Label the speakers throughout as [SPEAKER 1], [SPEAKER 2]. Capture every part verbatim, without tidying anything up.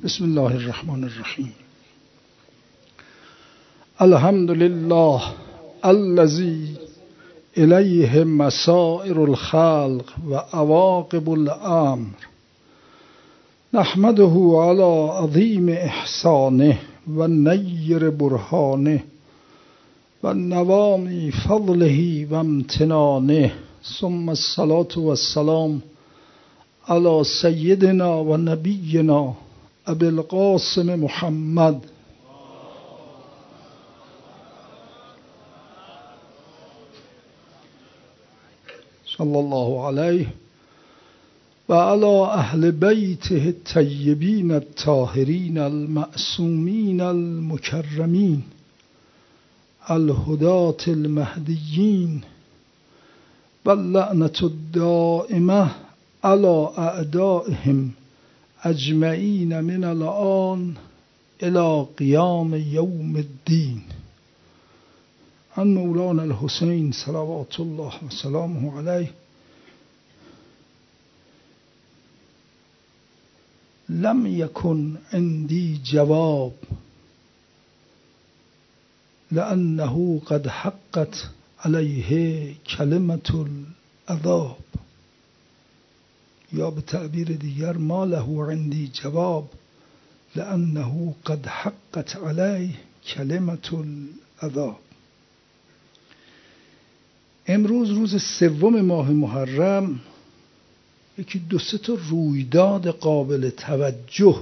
[SPEAKER 1] بسم الله الرحمن الرحیم. الحمد لله الذی الیه مسائر الخلق و عواقب الامر، نحمده علی عظیم احسانه و نیر برهانه و نوام فضله و امتنانه، ثم الصلاة و السلام علی سیدنا و نبینا ابی القاسم محمد صلی الله علیه و علی اهل بیته الطیبین الطاهرین المعصومین المکرمین الهداة المهدیین و اللعنة الدائمة علی اعدائهم اجمعین من الآن الى قیام یوم الدین. عن مولانا الحسین صلوات الله و سلامه علیه: لم یکن عندی جواب لأنه قد حقت علیه کلمة العذاب، یا به تعبیر دیگر ما له عندی جواب لأنه قد حقت علیه کلمة العذاب. امروز روز سوم ماه محرم یکی دو سه تا رویداد قابل توجه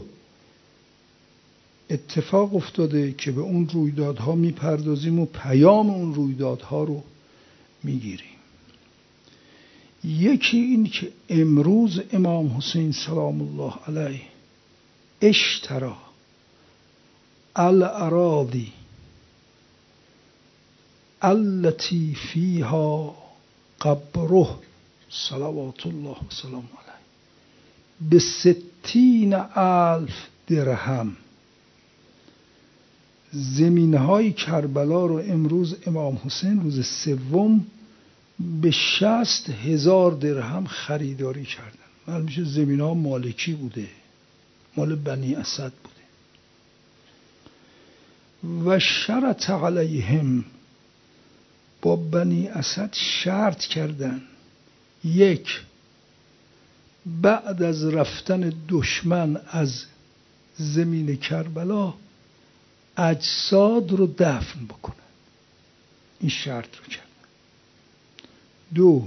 [SPEAKER 1] اتفاق افتاده که به اون رویدادها میپردازیم و پیام اون رویدادها رو میگیریم. یکی این که امروز امام حسین سلام الله علیه اشترا الاراضی التي فیها قبره صلوات الله و سلام علیه به ستین الف درهم زمین های کربلا رو امروز امام حسین روز سوم به شصت هزار درهم خریداری کردن. معلوم میشه زمین ها مالکی بوده، مال بنی اسد بوده. و شرط علیهم، با بنی اسد شرط کردن: یک، بعد از رفتن دشمن از زمین کربلا اجساد رو دفن بکنن. این شرط رو کردن. دو،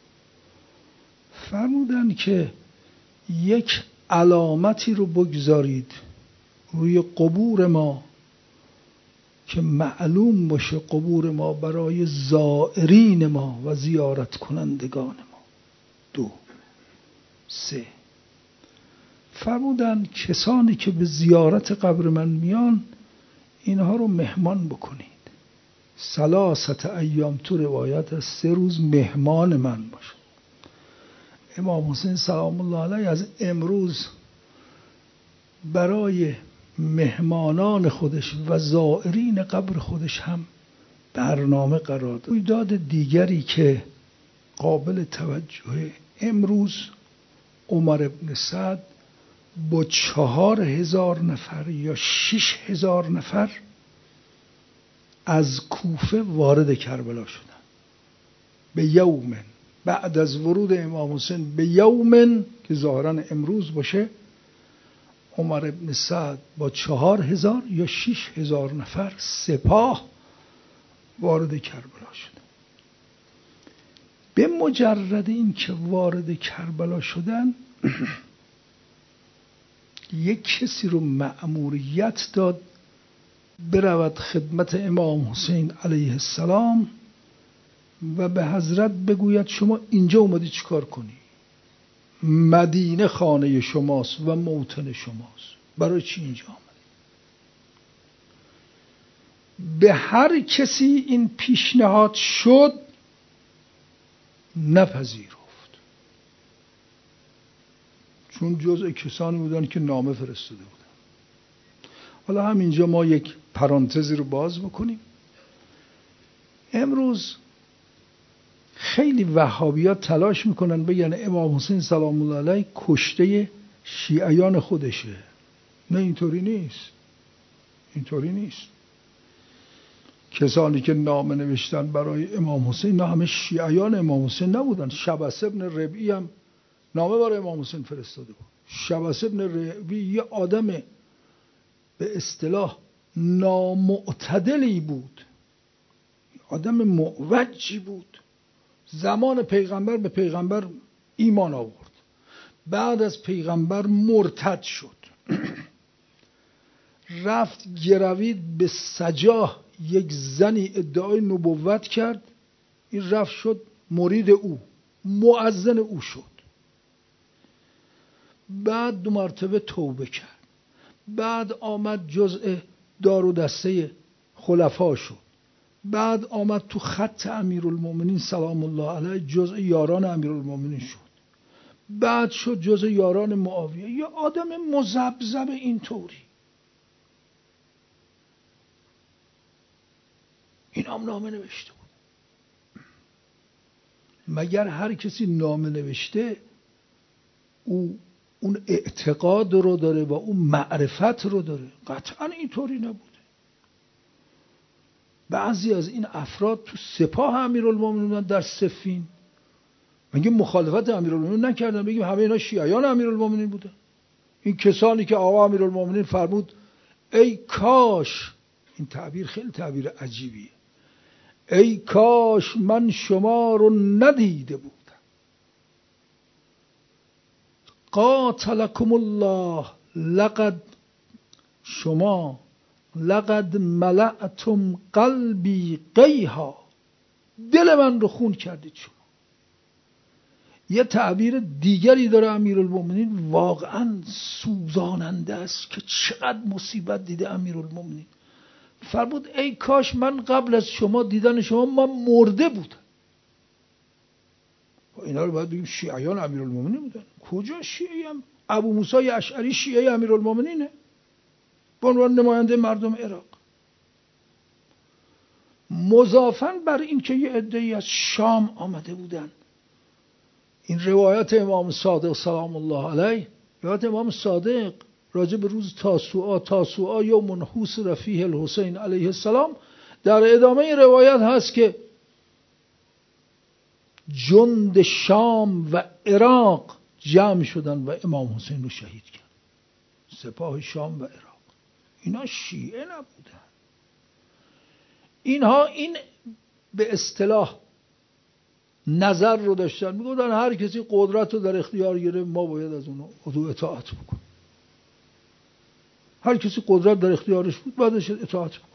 [SPEAKER 1] فرمودن که یک علامتی رو بگذارید روی قبور ما که معلوم باشه قبور ما برای زائرین ما و زیارت کنندگان ما. دو. سه، فرمودن کسانی که به زیارت قبر من میان اینها رو مهمان بکنید. ثلاثت ایام، تو روایت از سه روز مهمان من باشه. امام حسین سلام الله علیه از امروز برای مهمانان خودش و زائرین قبر خودش هم برنامه قرار داد. رویداد دیگری که قابل توجه، امروز عمر ابن سعد با چهار هزار نفر یا شش هزار نفر از کوفه وارد کربلا شدن. به یوم، بعد از ورود امام حسین به یوم که ظاهرا امروز باشه، عمر ابن سعد با چهار هزار یا شش هزار نفر سپاه وارد کربلا شدن. به مجرد این که وارد کربلا شدن یک کسی رو مأموریت داد برود خدمت امام حسین علیه السلام و به حضرت بگوید شما اینجا اومدی چیکار کنی؟ مدینه خانه شماست و موطن شماست، برای چی اینجا آمدی؟ به هر کسی این پیشنهاد شد نپذیرفت، چون جزء کسانی بودن که نامه فرستاده بودن. حالا همینجا ما یک پرانتزی رو باز بکنیم. امروز خیلی وهابیات تلاش میکنن بگن امام حسین سلام الله علیه کشته شیعیان خودشه. نه اینطوری نیست، اینطوری نیست. کسانی که نامه نوشتن برای امام حسین نه همه شیعیان امام حسین نبودن. شبس ابن ربعی هم نامه برای امام حسین فرستاده بود. شبس ابن ربعی یه آدم به اصطلاح نامعتدلی بود، آدم معوجی بود. زمان پیغمبر به پیغمبر ایمان آورد، بعد از پیغمبر مرتد شد، رفت گروید به سجاه، یک زنی ادعای نبوت کرد، این رفت شد مرید او، مؤذن او شد. بعد دو مرتبه توبه کرد، بعد آمد جزء دار و دسته خلفا شد، بعد آمد تو خط امیرالمومنین سلام الله علیه جزء یاران امیرالمومنین شد، بعد شد جزء یاران معاویه. یه آدم مذبذب اینطوری. این هم نامه نوشته بود. مگر هر کسی نامه نوشته او اون اعتقاد رو داره و اون معرفت رو داره؟ قطعا اینطوری نبوده. بعضی از این افراد تو سپاه امیرالمومنین در صفین، مگه مخالفت امیرالمومنین نکردن بگیم همه اینا شیعیان امیرالمومنین بودن؟ این کسانی که آقا امیرالمومنین فرمود ای کاش، این تعبیر خیلی تعبیر عجیبیه، ای کاش من شما رو ندیده بودم، قاتلکم الله، لقد شما لقد ملأتم قلبی قیها، دل من رو خون کردید شما. یه تعبیر دیگری داره امیرالمومنین، واقعا سوزاننده است که چقدر مصیبت دیده امیرالمومنین. فرمود ای کاش من قبل از شما دیدن شما من مرده بودم. اینا رو باید بگیم شیعیان امیرالمومنین بودن. کجا شیعی هم؟ ابو موسی اشعری شیعه امیرالمومنینه به عنوان نماینده مردم عراق. مضافاً بر این که یه عده‌ای از شام آمده بودن. این روایت امام صادق سلام الله علیه، روایت امام صادق راجع به روز تاسوعا، تاسوعا یوم حوصر فیه الحسین علیه السلام، در ادامه این روایت هست که جند شام و عراق جمع شدن و امام حسین رو شهید کرد. سپاه شام و عراق. اینا شیعه نبودن. اینها این به اصطلاح نظر رو داشتن، میگفتن هر کسی قدرت رو در اختیار گرفت ما باید از اون اطاعت بکنیم. هر کسی قدرت در اختیارش بود بعدش اطاعت بکن.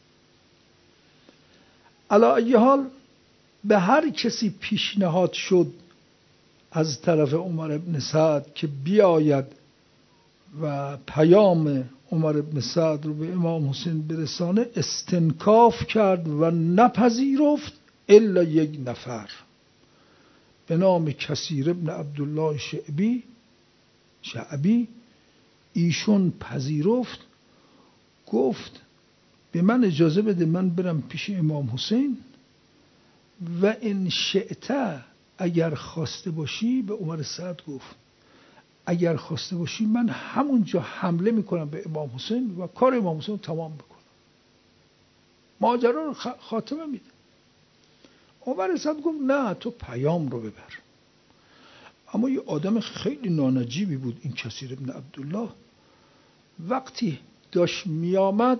[SPEAKER 1] علی ای حال به هر کسی پیشنهاد شد از طرف عمر بن سعد که بیاید و پیام عمر بن سعد رو به امام حسین برسانه، استنکاف کرد و نپذیرفت الا یک نفر به نام کثیر ابن عبدالله شعبی شعبی. ایشون پذیرفت، گفت به من اجازه بده من برم پیش امام حسین و ان شئت، اگر خواسته باشی، به عمر سعد گفت اگر خواسته باشی من همونجا حمله میکنم به امام حسین و کار امام حسین رو تمام بکنم، ماجرا رو خاتمه میده. عمر سعد گفت نه تو پیام رو ببر. اما یه آدم خیلی نانجیبی بود این کثیر ابن عبدالله. وقتی داشت میامد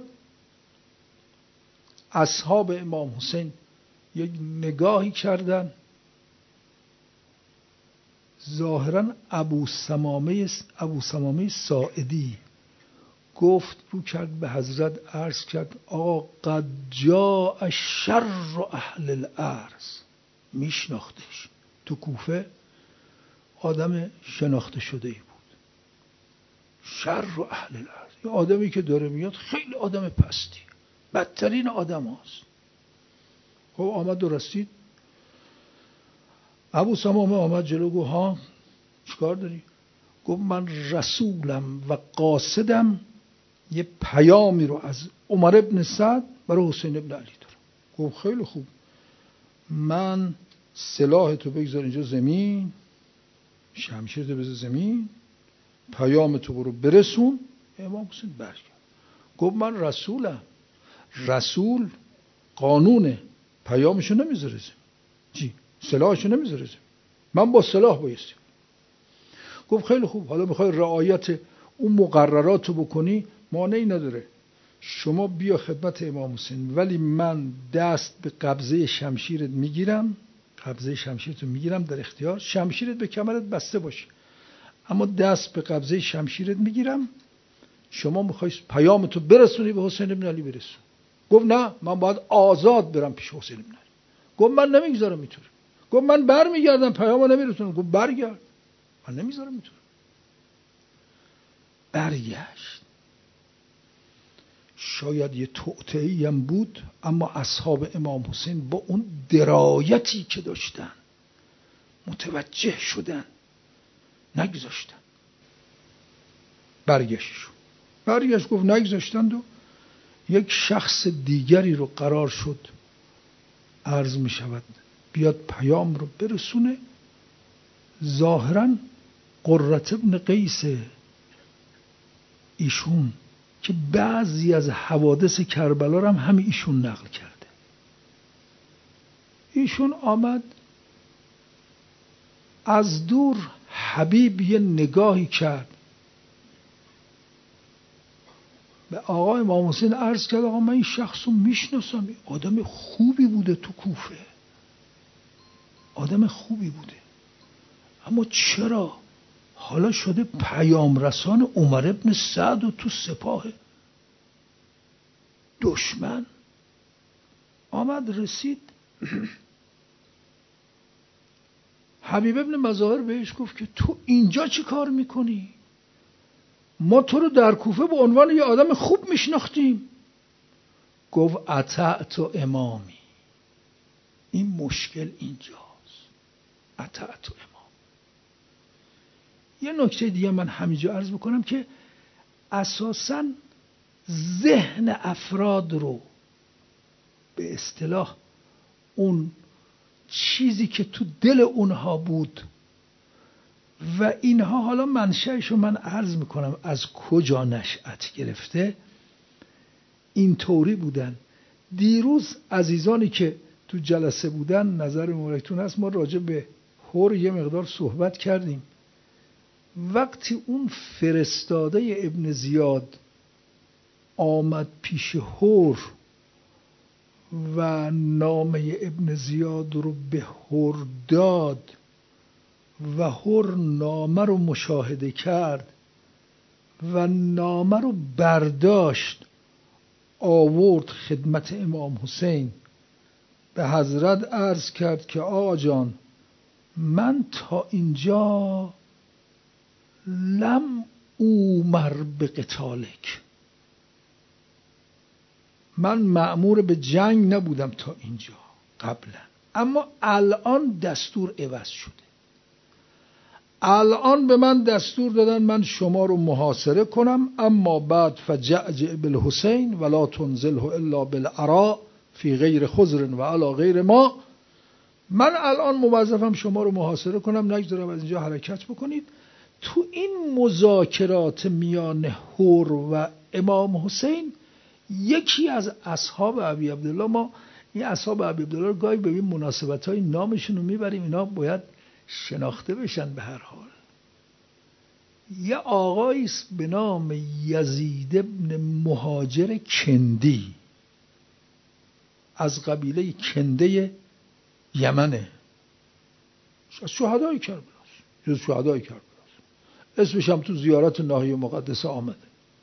[SPEAKER 1] اصحاب امام حسین یک نگاهی کردن، ظاهرا ابو سمامه ابو سمامه ساعدی گفت رو کرد به حضرت، عرض کرد آقا قد جاء شر اهل الارض. میشناختش، تو کوفه آدم شناخته شده ای بود. شر اهل الارض، یه آدمی که داره میاد خیلی آدم پستی، بدترین آدم هاست. خب آمد و رسید، ابو سمامه آمد جلو، گفت ها چیکار داری؟ گفت من رسولم و قاصدم، یه پیامی رو از عمر ابن سعد برای حسین ابن علی دارم. گفت خیلی خوب، من سلاح تو بگذار اینجا زمین، شمشیر تو بذار زمین، پیام تو برو برسون، امام حسین برگشت گفت من رسولم. رسول قانونه، پیامشو نمیذاره چی؟ سلاحشو نمیذاره، من با سلاح بایستیم. گفت خیلی خوب، حالا میخوای رعایت اون مقرراتو بکنی، مانعی نداره، شما بیا خدمت امام حسین، ولی من دست به قبضه شمشیرت میگیرم، قبضه شمشیرتو میگیرم در اختیار، شمشیرت به کمرت بسته باشه، اما دست به قبضه شمشیرت میگیرم، شما میخوای پیامتو برسونی به حسین ابن علی برسون. گفت نه، من باید آزاد برم پیش حسین ابن علی. گفت من نمیگذارم اینطور. گفت من برمیگردم پیامو نمیرسونم. گفت برگرد، من نمیذارم اینطور. برگشت. شاید یه توطئه‌ای هم بود، اما اصحاب امام حسین با اون درایتی که داشتن متوجه شدن، نگذاشتن. برگشت برگشت گفت نگذاشتند و یک شخص دیگری رو قرار شد عرض می شود بیاد پیام رو برسونه. ظاهراً قرة ابن قیس ایشون که بعضی از حوادث کربلا رو هم همین ایشون نقل کرده. ایشون آمد از دور، حبیب یه نگاهی کرد به آقا امام حسین، عرض کرد آقا من این شخص رو میشناسم، آدم خوبی بوده تو کوفه، آدم خوبی بوده، اما چرا حالا شده پیام رسان عمر ابن سعد و تو سپاه دشمن؟ آمد رسید حبیب ابن مظاهر بهش گفت که تو اینجا چی کار میکنی؟ ما تو رو در کوفه به عنوان یه آدم خوب میشناختیم. گفت اطعت امامی، این مشکل اینجاست، اطعت امام. یه نکته دیگه من همینجا عرض بکنم که اساساً ذهن افراد رو به اصطلاح اون چیزی که تو دل اونها بود و اینها حالا منشأش رو من عرض میکنم از کجا نشأت گرفته، این طوری بودن. دیروز عزیزانی که تو جلسه بودن نظر مبارکتون هست، ما راجع به هور یه مقدار صحبت کردیم. وقتی اون فرستاده ابن زیاد آمد پیش هور و نامه ابن زیاد رو به هور داد و هور نامه رو مشاهده کرد و نامه رو برداشت آورد خدمت امام حسین، به حضرت عرض کرد که آقا جان من تا اینجا لم اومر به قتالک، من مأمور به جنگ نبودم تا اینجا قبلا، اما الان دستور عوض شده، الان به من دستور دادن من شما رو محاصره کنم، اما بعد فجعجع بالحسین ولا تنزله الا بالعراء فی غیر خضر و علی غیر ما، من الان موظفم شما رو محاصره کنم، نگذارم از اینجا حرکت بکنید. تو این مذاکرات میان هور و امام حسین یکی از اصحاب ابی عبدالله، ما این اصحاب ابی عبدالله رو گاهی به این مناسبت‌های نامشون رو میبریم، اینا باید شناخته بشن به هر حال. یه آقایی است به نام یزید ابن مهاجر کندی از قبیله کنده یمنه، از شهدای کربلاست، جز شهدای کربلاست، اسمش هم تو زیارت ناحیه مقدسه آمده.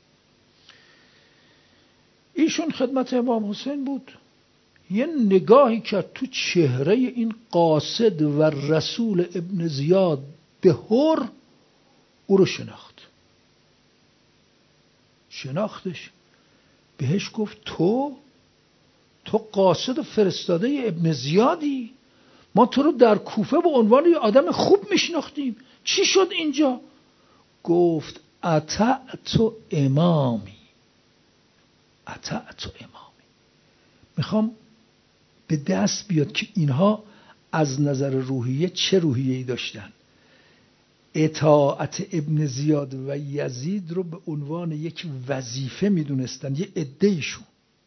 [SPEAKER 1] ایشون خدمت امام حسین بود، یه نگاهی کرد تو چهره این قاصد و رسول ابن زیاد به هور، او رو شناخت، شناختش، بهش گفت تو تو قاصد و فرستاده ابن زیادی، ما تو رو در کوفه به عنوان یه آدم خوب میشناختیم، چی شد اینجا؟ گفت اطعت امامی، اطعت امامی. میخوام به دست بیاد که اینها از نظر روحیه چه روحیه‌ای داشتن. اطاعت ابن زیاد و یزید رو به عنوان یک وظیفه میدونستن، یه عده‌ایشون.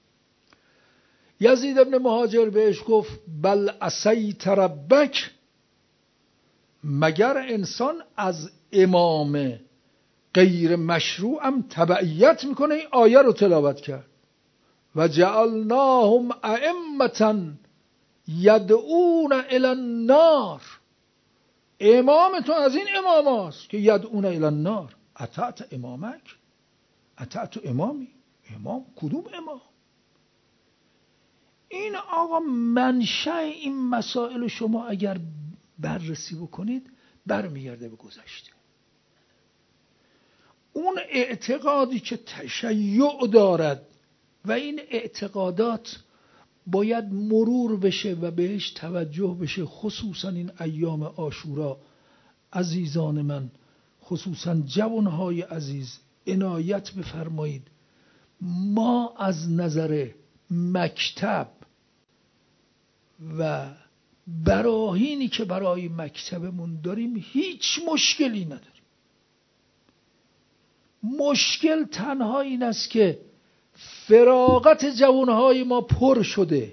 [SPEAKER 1] یزید ابن مهاجر بهش گفت بل عصیت ربک، مگر انسان از امام غیر مشروع هم تبعیت میکنه؟ این آیه رو تلاوت کرد و جعلناهم ائمة یدعون الی النار. امام تو از این امام هاست که یدعون الی النار. اطعت امامک؟ اطعت امامی؟ امام کدوم امام؟ این آقا منشأ این مسائل شما اگر بررسی بکنید برمیگرده به گذشته. اون اعتقادی که تشیع دارد و این اعتقادات باید مرور بشه و بهش توجه بشه، خصوصا این ایام عاشورا. عزیزان من، خصوصا جوانهای عزیز، عنایت بفرمایید. ما از نظر مکتب و براهینی که برای مکتبمون داریم هیچ مشکلی نداریم. مشکل تنها این است که فراغت جوانهای ما پر شده.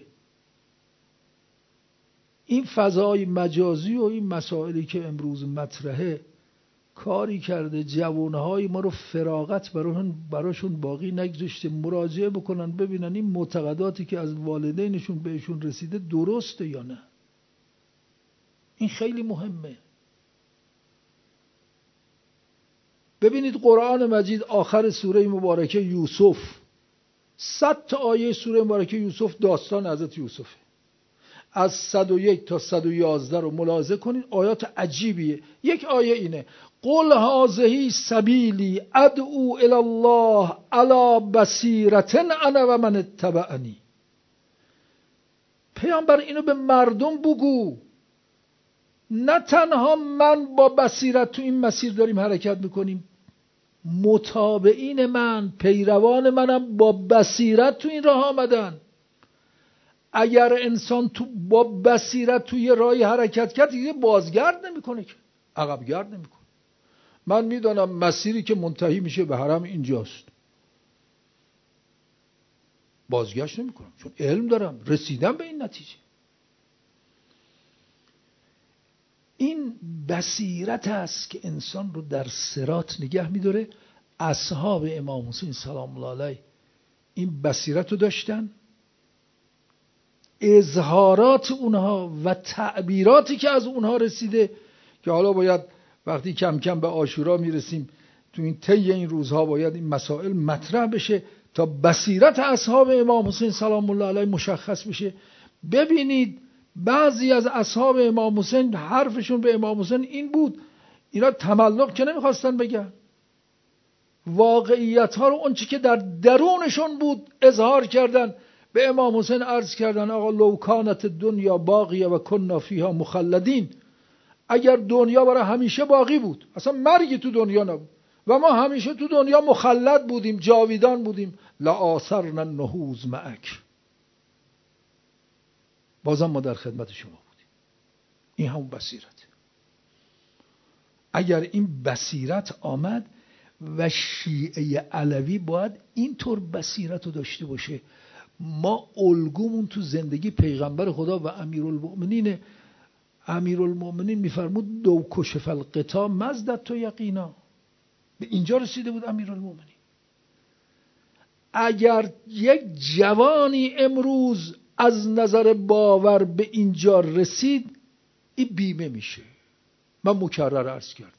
[SPEAKER 1] این فضای مجازی و این مسائلی که امروز مطرحه کاری کرده جوانهای ما رو فراغت براشون باقی نگذاشته. مراجعه بکنن ببینن این معتقداتی که از والدینشون بهشون رسیده درسته یا نه. این خیلی مهمه. ببینید قرآن مجید آخر سوره مبارکه یوسف، صد تا آیه سوره مبارکه یوسف داستان حضرت یوسفه. از صد و یک تا صد و یازده رو ملاحظه کنید، آیات عجیبیه. یک آیه اینه قل هذه سبیلی ادعو الی الله علی بصیرة انا و من اتبعنی. پیامبر اینو به مردم بگو، نه تنها من با بصیرت تو این مسیر داریم حرکت میکنیم، متابعین من، پیروان منم با بصیرت تو این راه آمدن. اگر انسان تو با بصیرت توی راهی حرکت کرد دیگه بازگرد نمیکنه، که عقب گرد نمیکنه. من میدونم مسیری که منتهی میشه به حرم اینجاست، بازگشت نمیکنم، چون علم دارم، رسیدم به این نتیجه. این بصیرت است که انسان رو در صراط نگه میداره. اصحاب امام حسین سلام الله علیه این بصیرت رو داشتن. اظهارات اونها و تعبیراتی که از اونها رسیده، که حالا باید وقتی کم کم به عاشورا میرسیم تو این طی این روزها باید این مسائل مطرح بشه تا بصیرت اصحاب امام حسین سلام الله علیه مشخص بشه. ببینید بعضی از اصحاب امام حسین حرفشون به امام حسین این بود، اینا تملق که نمیخواستن بگن، واقعیت ها رو اون چی که در درونشون بود اظهار کردن. به امام حسین عرض کردن آقا لو کانت دنیا باقیه و کنا فیها مخلدین، اگر دنیا برای همیشه باقی بود، اصلا مرگی تو دنیا نبود و ما همیشه تو دنیا مخلد بودیم، جاویدان بودیم، لآثرنا النهوض معک، بازم ما در خدمت شما بودیم. این همون بصیرت. اگر این بصیرت آمد و شیعه علوی باید اینطور بصیرت رو داشته باشه. ما الگومون تو زندگی پیغمبر خدا و امیرالمؤمنین. امیرالمؤمنین میفرمود دو کشف القطاع مزدت تو یقینا. به اینجا رسیده بود امیرالمؤمنین. اگر یک جوانی امروز از نظر باور به اینجا رسید، این بیمه میشه. من مکرر عرض کردم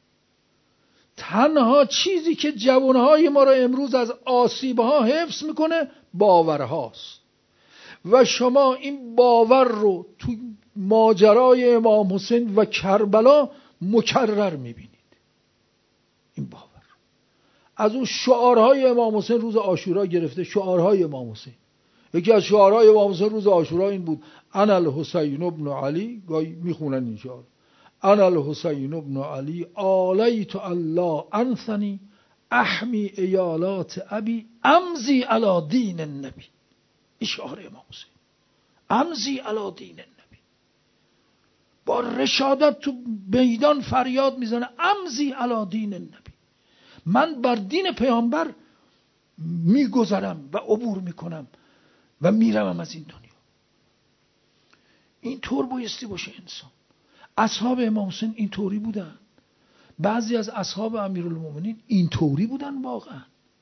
[SPEAKER 1] تنها چیزی که جوانهای ما را امروز از آسیبها حفظ میکنه باورهاست و شما این باور رو تو ماجرای امام حسین و کربلا مکرر میبینید. این باور از اون شعارهای امام حسین روز عاشورا گرفته. شعارهای امام حسین، یکی از شعارهای امام حسین روز عاشورا این بود انا الحسین ابن علی. گاهی میخونن این شعار، انا الحسین ابن علی آلیت الله انثنی احمی ایالات ابی امزی علی دین النبی. این شعار امام حسین، امزی علی دین النبی. با رشادت تو میدان فریاد میزنه امضی علی دین النبی، من بر دین پیامبر میگذرم و عبور میکنم و میرم از این دنیا. این طور بایستی باشه انسان. اصحاب امام حسین این طوری بودن، بعضی از اصحاب امیرالمومنین این طوری بودن واقعا.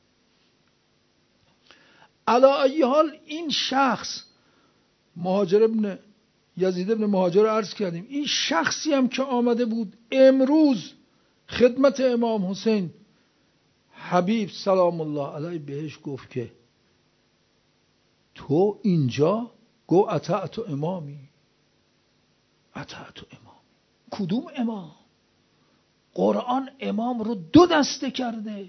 [SPEAKER 1] علی ای حال این شخص مهاجر ابن یزید ابن مهاجر رو عرض کردیم، این شخصی هم که آمده بود امروز خدمت امام حسین، حبیب سلام الله علیه بهش گفت که تو اینجا گو اطعت امامی، اطعت امامی. کدوم امام؟ قرآن امام رو دو دسته کرده.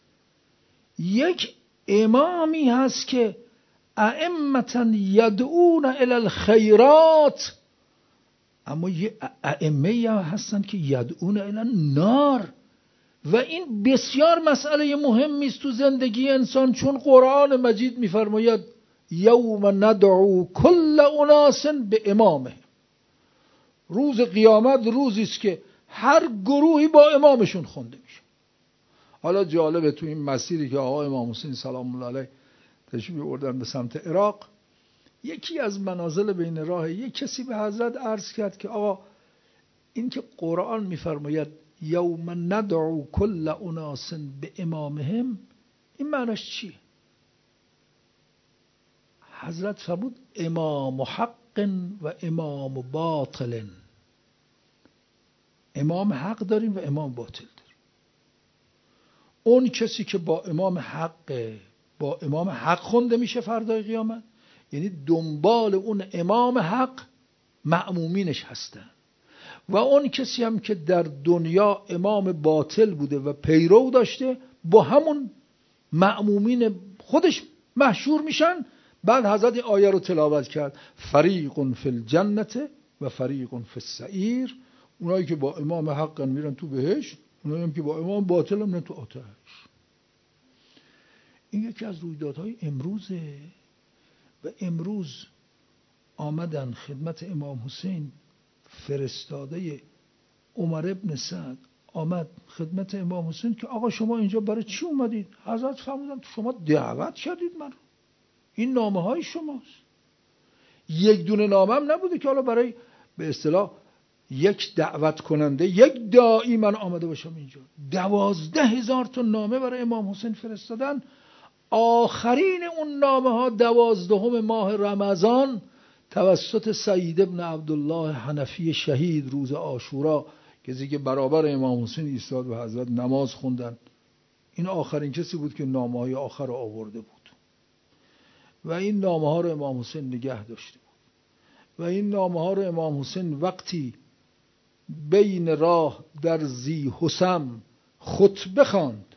[SPEAKER 1] یک امامی هست که ائمة یدعون الی الخیرات، اما یه ائمه هستن که یدعون الی النار. و این بسیار مسئله مهمی است تو زندگی انسان، چون قرآن مجید میفرماید یوم ندعو کل اناس به امامه. روز قیامت روزی است که هر گروهی با امامشون خونده میشه. حالا جالبه تو این مسیری که آقا امام حسین سلام الله علیه تشریف بردن به سمت عراق، یکی از منازل بین راه یک کسی به حضرت عرض کرد که آقا این که قرآن میفرماید یوم ندعو کل اناس به امامهم، این معناش چیه؟ حضرت فرمود امام حق و امام باطل. امام حق داریم و امام باطل داریم. اون کسی که با امام حق با امام حق خونده میشه فردای قیامت، یعنی دنبال اون امام حق مأمومینش هستن. و اون کسی هم که در دنیا امام باطل بوده و پیرو داشته، با همون مأمومین خودش محشور میشن. بعد حضرت آیه رو تلاوت کرد فریق فی الجنة و فریق فی السعیر. اونایی که با امام حق میرن تو بهشت، اونایی هم که با امام باطل میرن تو آتش. این یکی از رویدادهای امروزه. و امروز آمدن خدمت امام حسین، فرستاده عمر ابن سعد آمد خدمت امام حسین که آقا شما اینجا برای چی اومدید؟ حضرت فرمودن شما دعوت کردید من، این نامه های شماست. یک دونه نامه هم نبوده که حالا برای به اصطلاح یک دعوت کننده، یک داعی من آمده باشم اینجا. دوازده هزار تا نامه برای امام حسین فرستادن. آخرین اون نامه ها دوازدهم ماه رمضان توسط سعید ابن عبدالله حنفی شهید روز عاشورا، کسی که برابر امام حسین ایستاد و حضرت نماز خوندن، این آخرین کسی بود که نامه های آخر رو آورده بود. و این نامه ها رو امام حسین نگه داشته بود. و این نامه ها رو امام حسین وقتی بین راه در ذی حسم خطبه خواند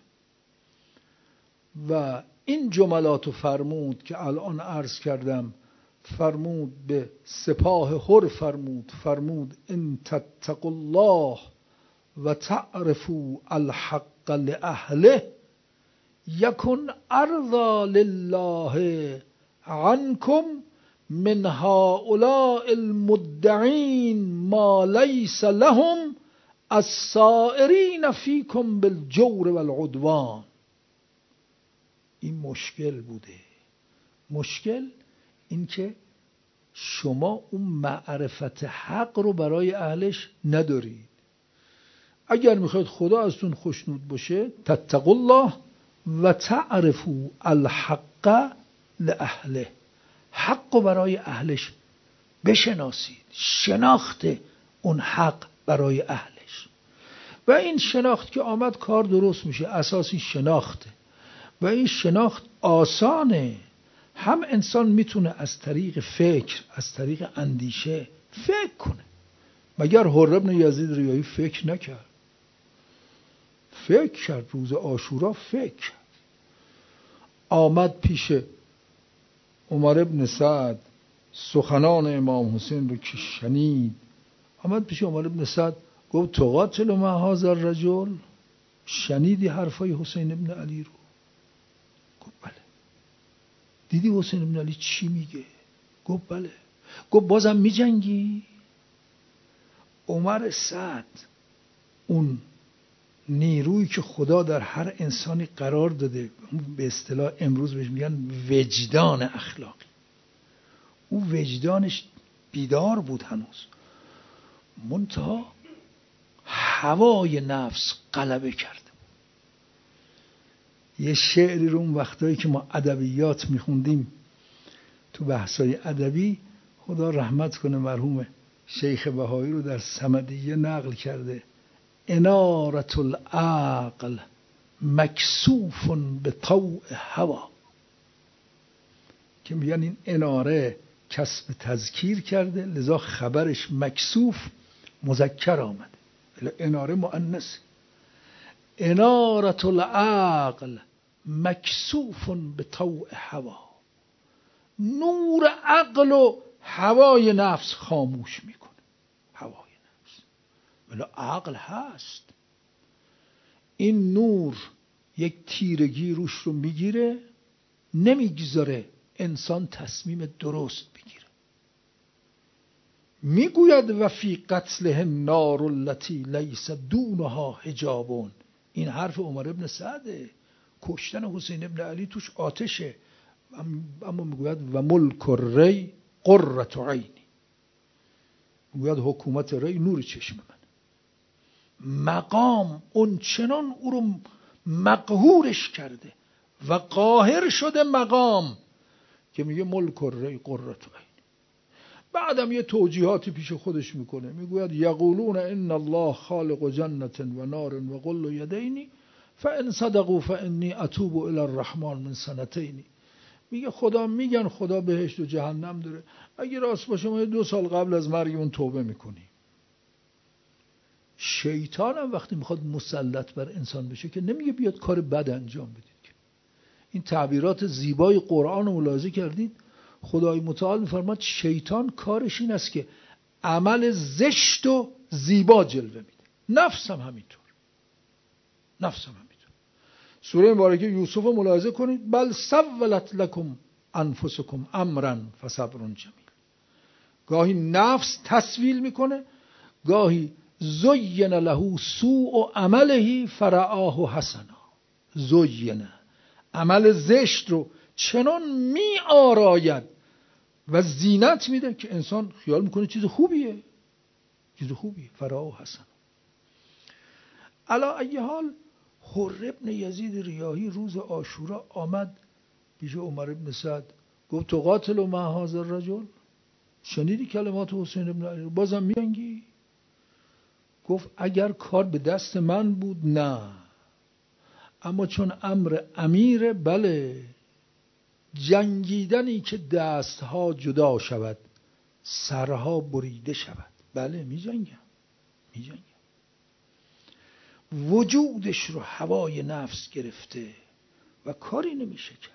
[SPEAKER 1] و این جملات رو فرمود که الان عرض کردم، فرمود به سپاه حر فرمود فرمود ان تتقوا الله و تعرفوا الحق لأهله یکن ارضی لله عنکم من هؤلاء المدعین ما لیس لهم السائرین فیکم بالجور والعدوان. این مشکل بوده. مشکل این که شما اون معرفت حق رو برای اهلش ندارید. اگر میخواید خدا ازتون خوشنود باشه، تتقوا الله و تعرفوا الحق لأهله، حق رو برای اهلش بشناسید. شناخت اون حق برای اهلش. و این شناخت که آمد کار درست میشه. اساسی شناخته و این شناخت آسانه. هم انسان میتونه از طریق فکر، از طریق اندیشه فکر کنه. مگر حر ابن یزید ریایی فکر نکرد؟ فکر کرد. روز عاشورا فکر کرد. آمد پیش عمر ابن سعد، سخنان امام حسین رو که شنید، آمد پیش عمر ابن سعد گفت تقاتل مع هذا الرجل؟ شنیدی حرفای حسین ابن علی رو؟ گفت بله. دیدی حسین ابن علی چی میگه؟ گفت بله. گفت بازم میجنگی؟ عمر سعد اون نیرویی که خدا در هر انسانی قرار داده، به اصطلاح امروز بهش میگن وجدان اخلاقی، او وجدانش بیدار بود هنوز، منتها هوای نفس غلبه کرده. یه شعری رو اون وقتایی که ما ادبیات میخوندیم تو بحثای ادبی، خدا رحمت کنه مرحوم شیخ بهایی رو در صمدیه نقل کرده: انارة العقل مکسوف به طوع هوا، که میگن این اناره کسب تذکیر کرده لذا خبرش مکسوف مذکر آمده، ولی اناره مؤنث. انارة العقل مکسوف به طوع هوا، نور عقل و هوای نفس خاموش میکنه. هوای نفس ولی عقل هست، این نور یک تیرگی روش رو میگیره، نمیگذاره انسان تصمیم درست بگیره. میگوید و فی قتله النار التي لیس دونها حجابون. این حرف عمر ابن سعده. کشتن حسین ابن علی توش آتشه، اما میگوید و ملک الری قرة عینی، میگوید حکومت ری نور چشم من. مقام اون چنان او رو مقهورش کرده و قاهر شده مقام که میگه ملک الری قرة عینی. بعدم یه توجیهاتی پیش خودش میکنه، میگوید یقولون ان الله خالق جنة و نار و قل یدینی فان صدقوا فانی اتوب الی الرحمن من سنتین. میگه خدا میگن خدا بهشت و جهنم داره، اگه راست باشه ما دو سال قبل از مرگمون توبه میکنیم. شیطان هم وقتی میخواد مسلط بر انسان بشه که نمیگه بیاد کار بد انجام بدید. این تعبیرات زیبای قرآن رو ملاحظه کردید؟ خدای متعال میفرماد شیطان کارش این است که عمل زشت و زیبا جلوه میده. نفس هم همینطور، نفس هم همینطور. سوره مبارکه یوسف رو ملاحظه کنید: بل سولت لکم انفسکم امرا فصبر جمیل. گاهی نفس تسویل میکنه، گاهی زین له سوء عمله فرآه حسنا. زین عمل زشت رو چنان می آراید و زینت میده که انسان خیال میکنه چیز خوبیه، چیز خوبیه. فرآه حسنا. علی ای حال حر ابن یزید ریاحی روز عاشورا آمد پیش عمر ابن سعد، گفت تو قاتل و مع هذا الرجل. شنیدی کلمات حسین ابن علی؟ بازم میانگی؟ گفت اگر کار به دست من بود نه، اما چون امر امیره بله. جنگیدنی که دستها جدا شود سرها بریده شود، بله می جنگم می جنگم. وجودش رو هوای نفس گرفته و کاری نمیشه کرد.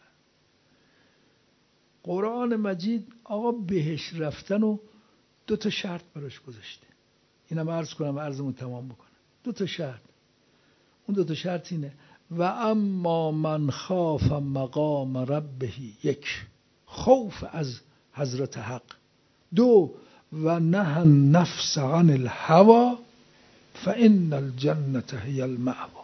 [SPEAKER 1] قرآن مجید آقا بهش رفتن و دو تا شرط براش گذاشته. اینم عرض کنم، عرضمو تمام بکنم. دو تا شرط. اون دو تا شرط اینه: و اما من خاف مقام ربه، یک خوف از حضرت حق، دو و نه النفس عن الهوى فان الجنة هی المأوى.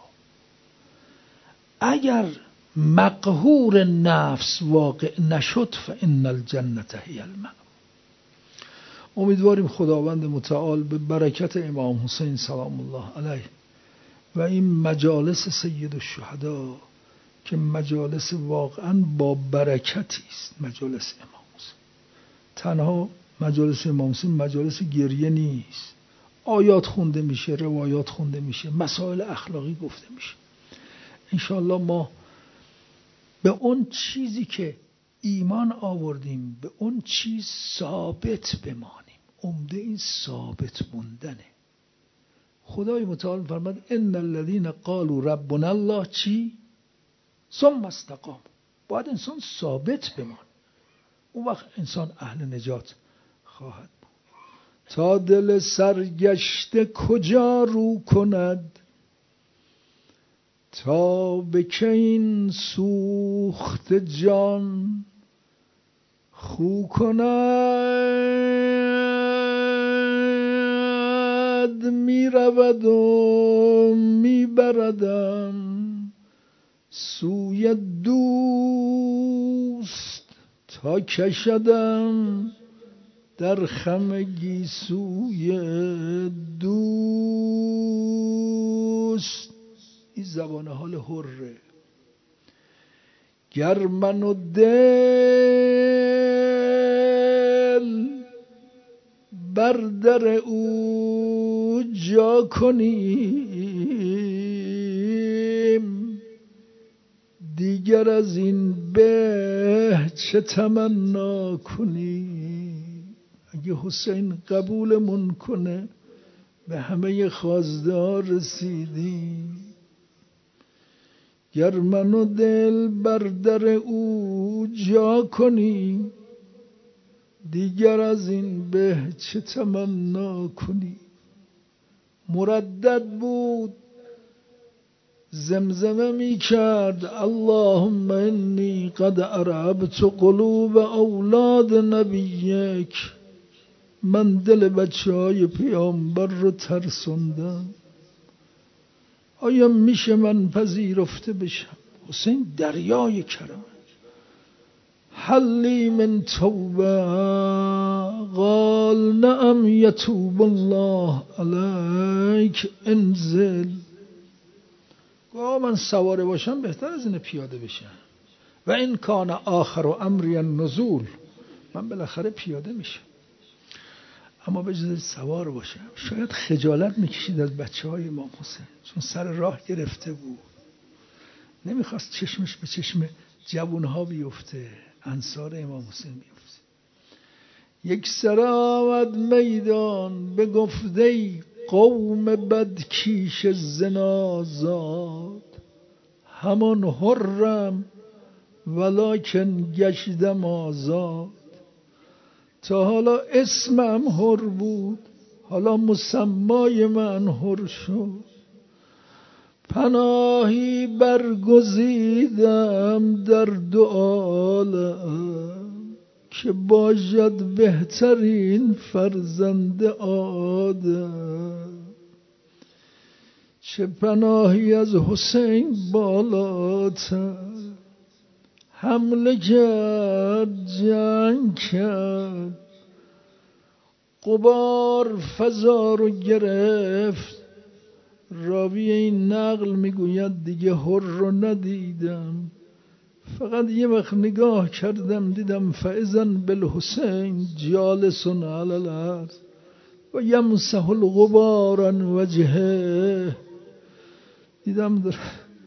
[SPEAKER 1] اگر مقهور نفس واقع نشد فان الجنة هی المأوى. امیدواریم خداوند متعال به برکت امام حسین سلام الله علیه و این مجالس سید الشهدا که مجالس واقعا با برکتی است، مجالس امام حسین. تنها مجالس امام حسین مجالس گریه نیست، آیات خونده میشه، روایات خونده میشه، مسائل اخلاقی گفته میشه. انشاءالله ما به اون چیزی که ایمان آوردیم به اون چیز ثابت بمانیم. عمده این ثابت موندنه. خدای متعال فرمود ان الذين قالوا ربنا الله چی؟ ثم استقاموا. باید انسان ثابت بمانه، اون وقت انسان اهل نجات خواهد بود. تا دل سرگشته کجا رو کند، تا به که این سوخت جان خو کند. می رود و می بردم سوی دوست تا کشدم در خمگی سوی دوست. این زبان حال حره. گر من و دل بر در او جا کنیم دیگر از این به چه تمنا کنیم. اگه حسین قبولمون کنه به همه خواسته رسیدیم. گر من و دل بر در او جا کنی دیگر از این به چه تمنا کنی. مردد بود زمزمه می کرد اللهم انی قد ارعبت قلوب اولاد نبیک. من دل بچه های پیامبر رو ترسوندم. آیا میشه من پذیرفته بشم؟ حسین دریای کرم. حلی من توبه قال نعم یتوب الله علیک انزل. گوه من سواره باشم بهتر از این پیاده بشم. و این کان آخر و امری النزول. من بالاخره پیاده میشم اما به جز سوار باشم. شاید خجالت میکشید از بچه های امام حسین چون سر راه گرفته بود نمیخواست چشمش به چشم جوانها بیفته انصار امام حسین بیفته. یک سر آمد میدان به گفته قوم بدکیش زنازاد. همان حرم ولکن گشتم آزاد. تا حالا اسمم حر بود حالا مسمای من حر شد. پناهی برگزیدم در دو عالم که باشد بهترین فرزند آدم. چه پناهی از حسین بالاتر حمله کرد جنگ کرد غبار فضا رو گرفت. راوی این نقل میگوید دیگه حر رو ندیدم فقط یه وقت نگاه کردم دیدم فاذا بالحسین جالس علی الارض و یمسح الغبار عن وجهه. دیدم در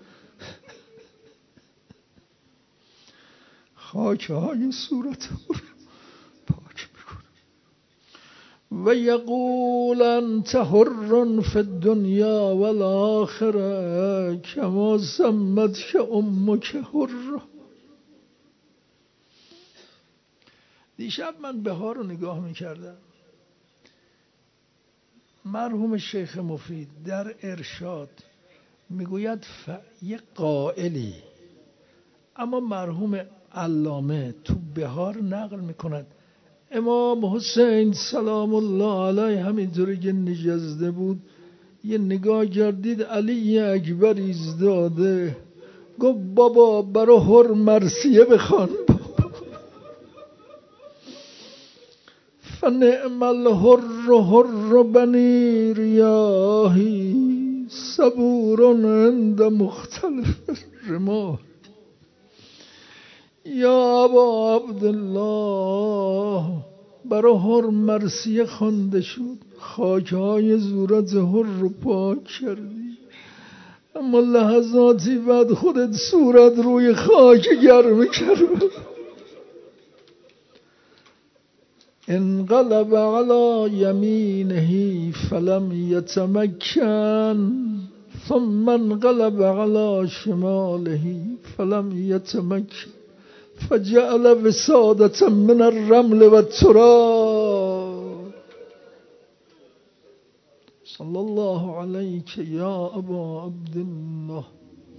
[SPEAKER 1] خاک های صورت پاک میکنم. و یقول انت حر فی الدنیا والآخره کما سمتک امک حر. دیشب من بهار رو نگاه میکردم. مرحوم شیخ مفید در ارشاد میگوید ف... یه قائلی اما مرحوم علامه تو بهار نقل میکند امام حسین سلام الله علیه همینطوری که نشسته بود یه نگاه کردید علی اکبر ایستاده گفت بابا برا حر مرثیه بخوان. فنعم الحر حر بنی ریاحی صبور عند مختلف الرماح. یا ابا عبدالله برا حر مرثیه خوانده شد خاکهای صورت حر رو پاک کردی اما لحظاتی بعد خودت صورت روی خاک گرم کردی. انقلب على یمینه فلم یتمکن ثم انقلب على شماله فلم یتمکن فجعل وسادة من الرمل والتراب. صلی الله علیک یا ابا عبدالله.